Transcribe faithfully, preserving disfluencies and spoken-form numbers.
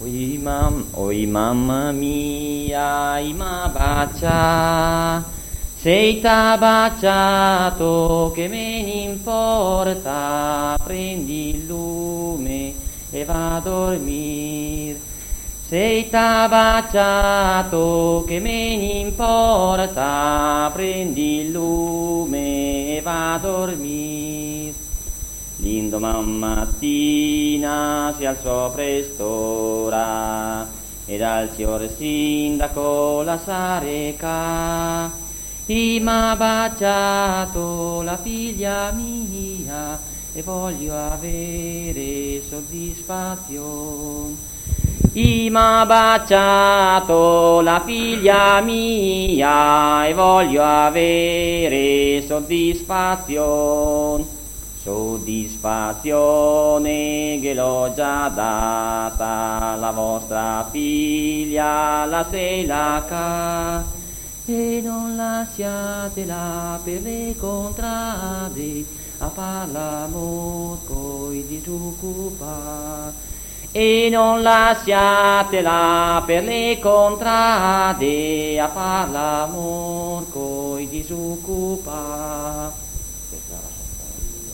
Oi, mam, oi mamma mia, ima bacia, sei t'ha baciato, che me ne importa, prendi il lume e va a dormire. Sei t'ha baciato, che me ne importa, prendi il lume e va a dormire. L'indomani mattina si alzò prest'ora e dal signor sindaco la sa reca. I m'ha baciato la figlia mia e voglio avere soddisfazione. I m'ha baciato la figlia mia e voglio avere soddisfazione. Soddisfazione che l'ho già data, la vostra figlia la sei la ca, e non lasciatela per le contrade a far l'amor coi disoccupati. E non lasciatela per le contrade a far l'amor coi disoccupati.